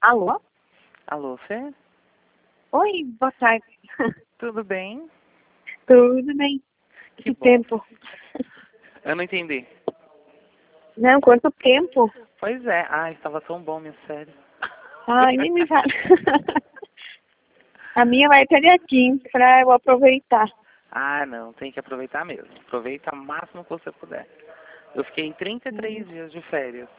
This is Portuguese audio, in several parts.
Alô? Alô, Fê? Oi, boa tarde. Tudo bem? Tudo bem? Que bom. Tempo? Eu não entendi. Não, quanto tempo? Pois é. Ai, estava tão bom, minha série. Ai, nem me fala. A minha vai até dia 15, eu vou aproveitar. Ah, não, tem que aproveitar mesmo. Aproveita o máximo que você puder. Eu fiquei 33 dias de férias.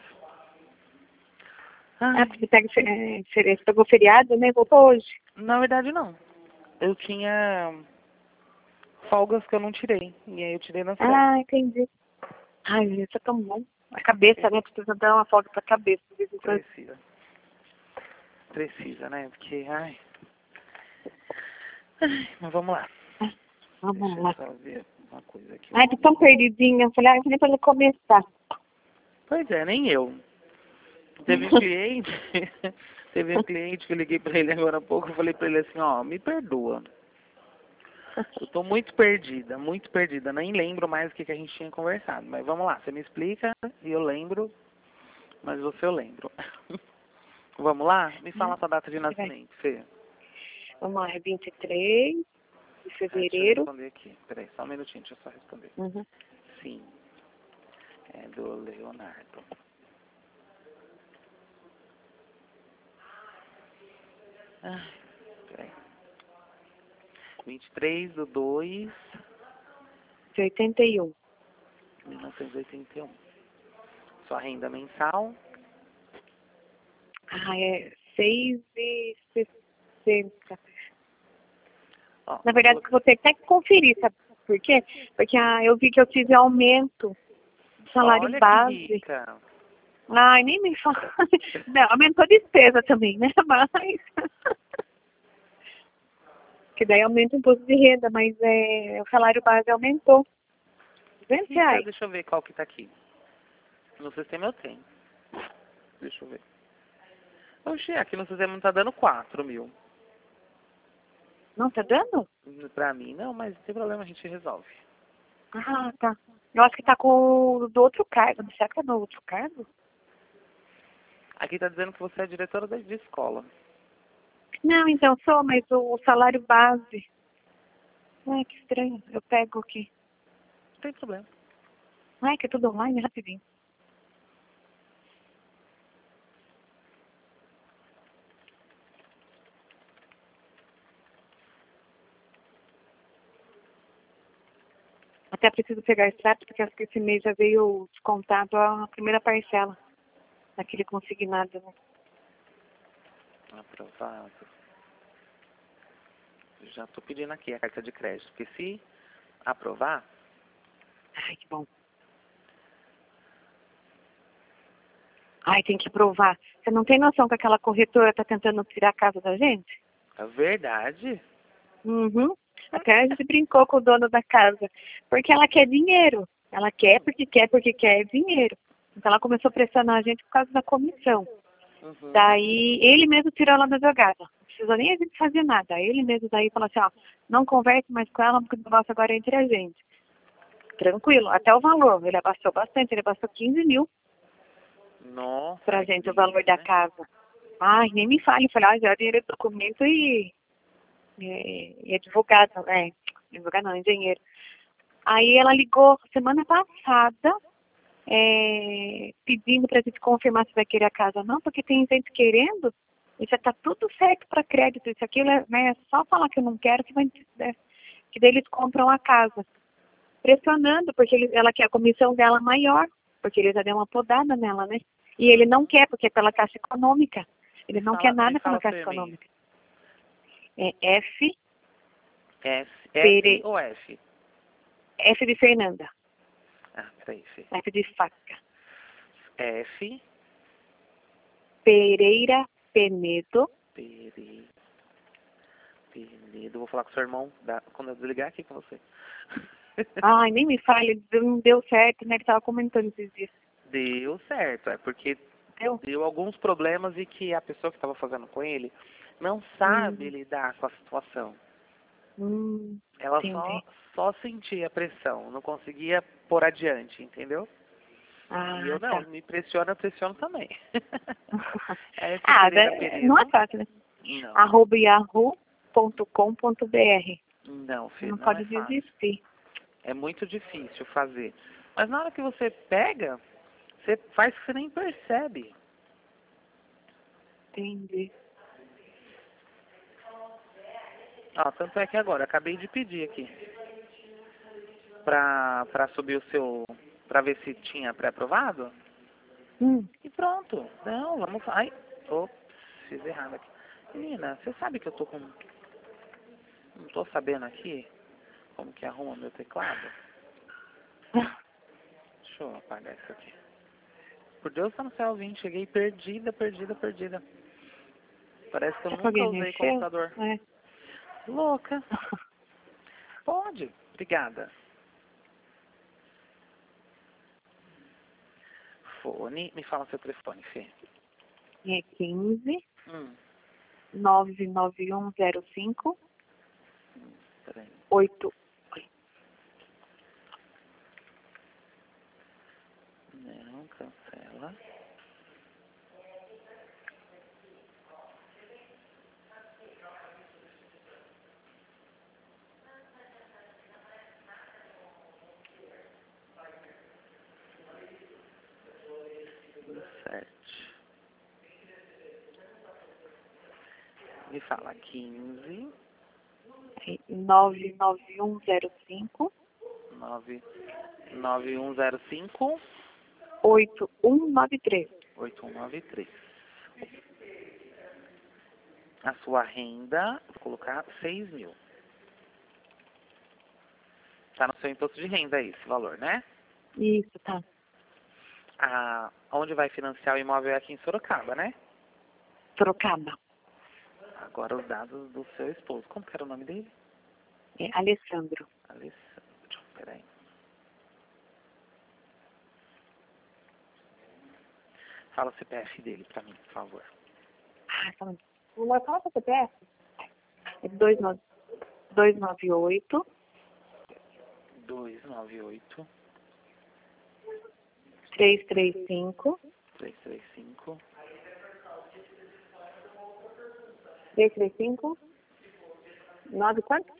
Ai, Porque você pegou feriado, né? Voltou hoje. na verdade, não. Eu tinha folgas que eu não tirei. E aí eu tirei nas férias. Ah, entendi. Ai, isso é tão bom. A cabeça, né? Precisa dar uma folga pra cabeça. De vez em quando. Precisa. Precisa, né? Porque, ai. Mas vamos lá. Vamos Deixa eu lá. só ver uma coisa aqui. Ai, tô tão perdidinha. Eu falei, nem pra ele começar. Pois é, nem eu. Teve um cliente, teve um cliente que eu liguei pra ele agora há pouco, eu falei pra ele assim, ó, me perdoa. Eu tô muito perdida, nem lembro mais o que a gente tinha conversado. Mas vamos lá, você me explica e eu lembro, mas você eu lembro. Vamos lá? Me fala a sua data de nascimento, Fê. Vamos lá, é 23 de Deixa eu fevereiro. responder aqui. Peraí, só um minutinho, deixa eu só responder. Uhum. Sim, é do Leonardo. Ai, peraí. 23/2/1981. De 81. Sua renda mensal? Ah, é 6,60. Ó, Na verdade, vou ter até que conferir, sabe por quê? Porque eu vi que eu tive aumento do salário olha que base. rica. Ai, nem me fala. Não, aumentou a despesa também, né? Mas. Que daí aumenta o imposto de renda, mas o salário base aumentou. Rica, R$ 200. deixa eu ver qual que tá aqui. No sistema eu tenho. Deixa eu ver. Oxi, aqui no sistema não tá dando 4.000. Não tá dando? Pra mim não, mas não tem problema, a gente resolve. Ah, tá. Eu acho que tá com o do outro cargo. Será que é do outro cargo? Aqui tá dizendo que você é diretora de escola. Não, então sou, mas o salário base. Ai, que estranho. Eu pego aqui. Não tem problema. Ai, que é tudo online, rapidinho. Até preciso pegar extrato, porque acho que esse mês já veio descontado a primeira parcela daquele consignado, né? Aprovado. Já tô pedindo aqui a carta de crédito, porque se aprovar, Ai, que bom. Ai, tem que provar. Você não tem noção que aquela corretora tá tentando tirar a casa da gente? é verdade. Uhum. Até a gente brincou com o dono da casa. Porque ela quer dinheiro. Ela quer porque quer dinheiro. Então ela começou a pressionar a gente por causa da comissão. Uhum. Daí ele mesmo tirou ela da jogada. Não precisou nem a gente fazer nada. Ele mesmo daí falou assim, ó, não converse mais com ela porque o negócio agora é entre a gente. Tranquilo, até o valor. Ele abaixou bastante, ele abaixou 15 mil Nossa, pra é gente, o valor delícia, da né? casa. Ai, nem me fale. Eu falei, já dinheiro do documento e advogado, advogado não, engenheiro. Aí ela ligou semana passada, pedindo pra gente confirmar se vai querer a casa. Não, porque tem gente querendo, e já tá tudo certo para crédito. Isso aqui, né, é só falar que eu não quero que que daí eles compram a casa. Pressionando, porque ela quer a comissão dela maior, porque ele já deu uma podada nela, né? E ele não quer, porque é pela Caixa Econômica. Ele não quer Me nada pela fala Caixa seu e-mail. Econômica. É S ou F? F de Fernanda. Ah, peraí, Fê. F de faca. F. Pereira Penedo. Penedo. Vou falar com o seu irmão quando eu desligar aqui com você. Ai, nem me fale, não deu certo, né? Ele tava comentando esses dias. Deu certo, é porque deu alguns problemas e que a pessoa que estava fazendo com ele não sabe lidar com a situação. Ela Entendi. só sentia pressão, não conseguia pôr adiante, entendeu? E Ah, eu não, tá. me pressiona, eu pressiono também. É F. Ah, Pereira Pereira. não é fácil, né? Não. @yahoo.com.br. Não, Fê, Não não pode é fácil. desistir. É muito difícil fazer. Mas na hora que você pega, você faz que você nem percebe. Entendi. Ó, tanto é que agora, acabei de pedir aqui. Pra subir o seu... Pra ver se tinha pré-aprovado. E pronto. Não, vamos... Ai, ops, fiz errado aqui. Menina, você sabe que eu tô com... Não tô sabendo aqui como que arruma meu teclado? Deixa eu apagar isso aqui. Por Deus tá no céu, vim. Cheguei perdida. Parece que eu Será que nunca alguém usei mexeu? computador. É. Louca. Pode. Obrigada. Fone. Me fala seu telefone, Fê. É 15 Hum. 99105 Peraí. 8. Não, cancela. Sete. Me fala 15 99105 9105 8193. 8193. A sua renda, vou colocar 6.000. Tá no seu imposto de renda esse valor, né? Isso, tá. Onde vai financiar o imóvel é aqui em Sorocaba, né? Sorocaba. Agora os dados do seu esposo. Como que era o nome dele? É Alessandro. Alessandro. Peraí. Fala o CPF dele pra mim, por favor. Ah, tá bom. Vou marcar o CPF? É 298 298 335 335 335 9 quanto?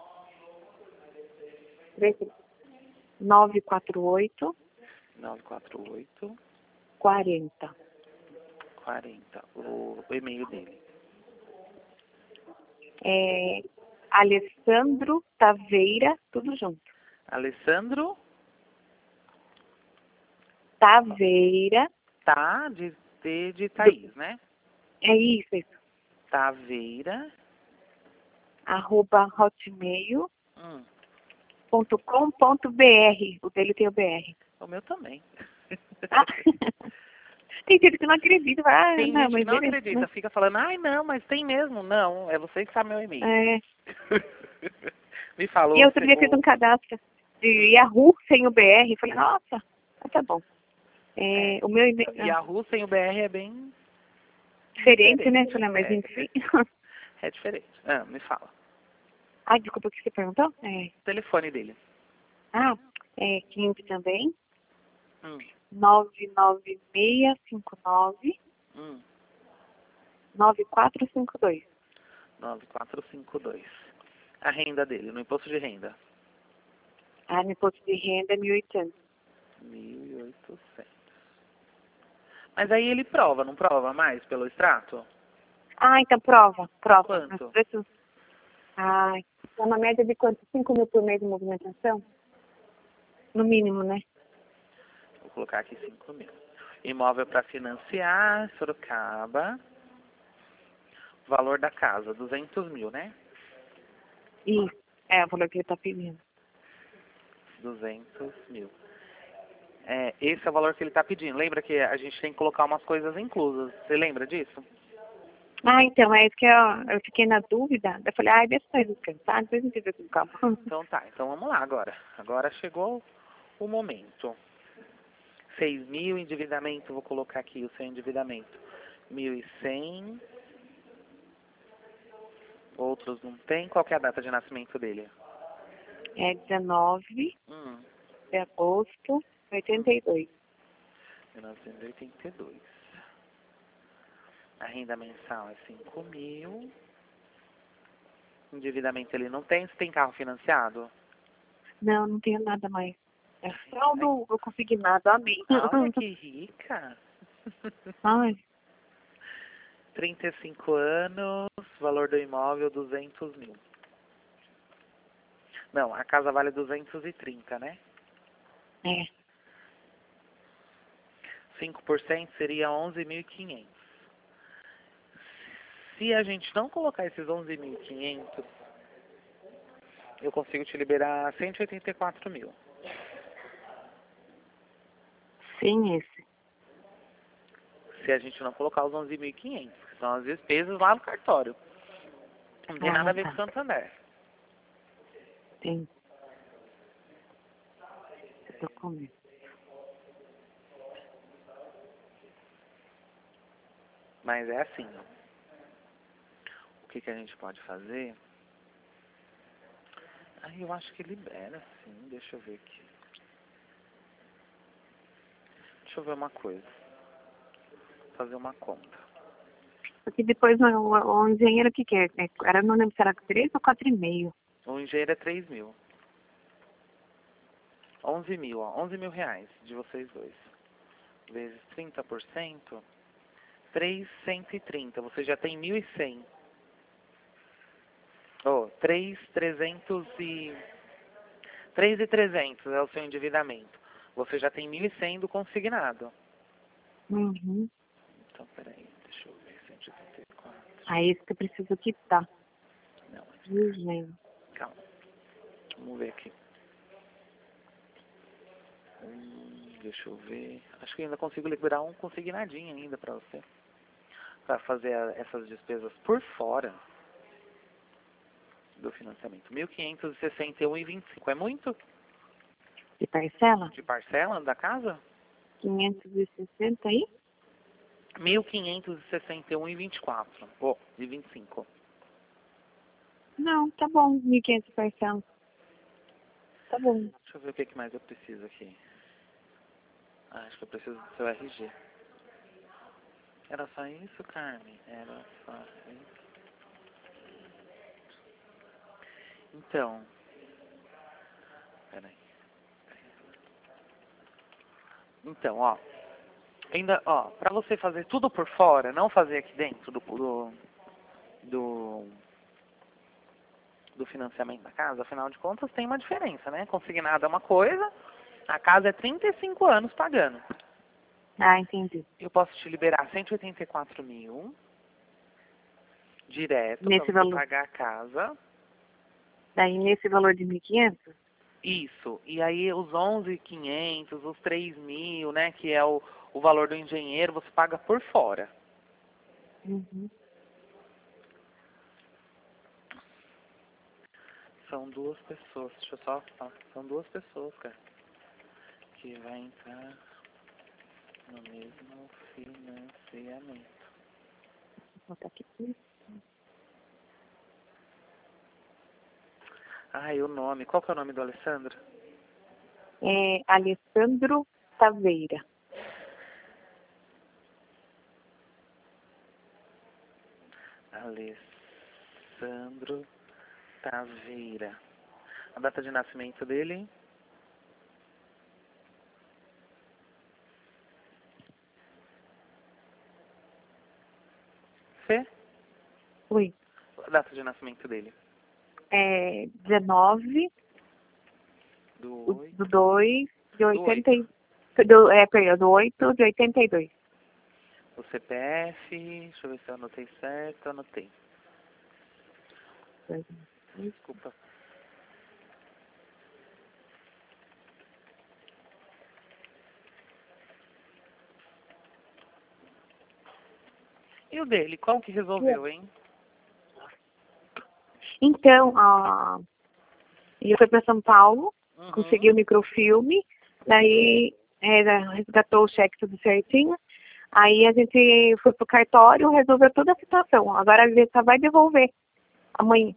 948 948 40. 40. O e-mail dele. É Alessandro Taveira, tudo junto. Alessandro Taveira, tá de Thaís, né? é isso. Taveira. @hotmail.com.br. O dele tem o BR. O meu também. Ah. Tem gente que não acredita. Ah, Tem não, gente que mas não beleza. acredita, fica falando, ai não, mas tem mesmo. Não, é você que sabe meu e-mail. É. Me falou. E eu outro dia fiz um cadastro de Yahoo sem o BR. Falei, nossa, tá bom. O meu e-mail. Yahoo sem o BR é bem Diferente, né? Falei, mas enfim. É diferente. Me fala. Ai, desculpa, o que você perguntou? O telefone dele. É 15 também. Hum. 99659 Hum. 9452. 9452. A renda dele, no imposto de renda. No imposto de renda é 1.800. 1.800. Mas aí ele prova, não prova mais pelo extrato? Então prova. Quanto? É uma média de quanto? 5 mil por mês de movimentação? No mínimo, né? Vou colocar aqui 5.000. Imóvel para financiar, Sorocaba. Valor da casa, 200.000, né? Isso. É o valor que ele tá pedindo. 200.000. Esse é o valor que ele está pedindo. Lembra que a gente tem que colocar umas coisas inclusas. Você lembra disso? Então, é isso que eu fiquei na dúvida. Eu falei, deixa eu descansar, depois a gente vê com calma. Então tá, então vamos lá agora. Agora chegou o momento. 6.000, endividamento, vou colocar aqui o seu endividamento. 1.100. Outros não tem. Qual que é a data de nascimento dele? É 19 de agosto de 82. 1982. A renda mensal é 5.000. Endividamento ele não tem. Você tem carro financiado? Não, não tenho nada mais. É só do consignado, amém. Olha que rica. Ai, 35 anos, valor do imóvel 200.000. Não, a casa vale 230, né? é. 5% seria 11.500. Se a gente não colocar esses 11.500, eu consigo te liberar 184.000. Sim, esse. Se a gente não colocar os 11.500, que são as despesas lá no cartório. Não tem nada a ver com o Santander. Tem. Eu tô comendo. Mas é assim, ó. O que a gente pode fazer? Aí eu acho que libera, sim. Deixa eu ver aqui. Deixa eu ver uma coisa. Fazer uma conta. Porque depois o engenheiro, o que que é? Era, não lembro se era 3 ou 4,5. O engenheiro é 3.000. 11.000, ó. 11.000 reais de vocês dois. Vezes 30%, 3.130. Você já tem 1.100. Oh, 3.300 é o seu endividamento. Você já tem 1.100 do consignado. Uhum. Então, peraí, deixa eu ver, 184. Aí esse que eu preciso quitar. Não, Gente. calma. Vamos ver aqui. Deixa eu ver. Acho que ainda consigo liberar um consignadinho ainda pra você. Pra fazer essas despesas por fora do financiamento. 1.561,25. É muito? De parcela? De parcela da casa? 560 aí? 1.561,24. Oh, de 25. Não, tá bom. 1.500 parcela. Tá bom. Deixa eu ver o que mais eu preciso aqui. Acho que eu preciso do seu RG. Era só isso, Carmen? Era só isso. Então. Peraí. Então, ó. Ainda, ó, pra você fazer tudo por fora, não fazer aqui dentro do financiamento da casa, afinal de contas tem uma diferença, né? Consignado é uma coisa, a casa é 35 anos pagando. Ah, entendi. Eu posso te liberar 184.000 direto para Nesse você valor. pagar a casa. Daí nesse valor de 1.500? Isso. E aí os 11.500, os 3.000, né, que é o valor do engenheiro, você paga por fora. Uhum. São duas pessoas. Deixa eu só falar. São duas pessoas, cara, que vai entrar no mesmo financiamento. Vou botar aqui. Ah, e o nome. Qual que é o nome do Alessandro? É Alessandro Taveira. Alessandro Taveira. A data de nascimento dele? Fê? Oi. A data de nascimento dele? É 19 Do do 2 de Do 80 perdão, do 8 de 82. O CPF, deixa eu ver se eu anotei certo, anotei. Desculpa. E o dele, qual que resolveu, hein? Então, ele foi para São Paulo, Uhum. conseguiu o microfilme, daí resgatou o cheque tudo certinho. Aí a gente foi pro cartório, resolveu toda a situação. Agora a gente só vai devolver amanhã.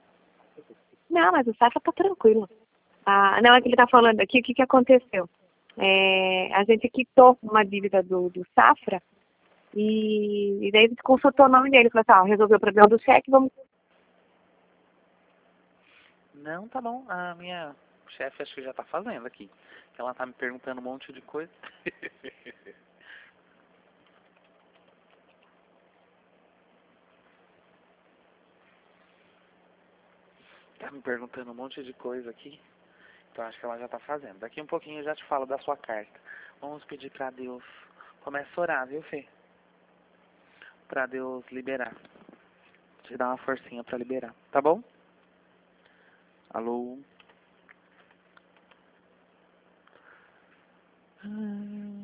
Não, mas o Safa tá tranquilo. Ah, não, é que ele tá falando aqui, o que que aconteceu? A gente quitou uma dívida do Safra e daí a gente consultou o nome dele. Falou assim, resolveu o problema do cheque, vamos... Não, tá bom. A minha chefe acho que já tá fazendo aqui. Ela tá me perguntando um monte de coisa. Tá me perguntando um monte de coisa aqui. Então acho que ela já tá fazendo. Daqui um pouquinho eu já te falo da sua carta. Vamos pedir pra Deus. Começa a orar, viu, Fê? Pra Deus liberar. Te dar uma forcinha pra liberar. Tá bom? Alô?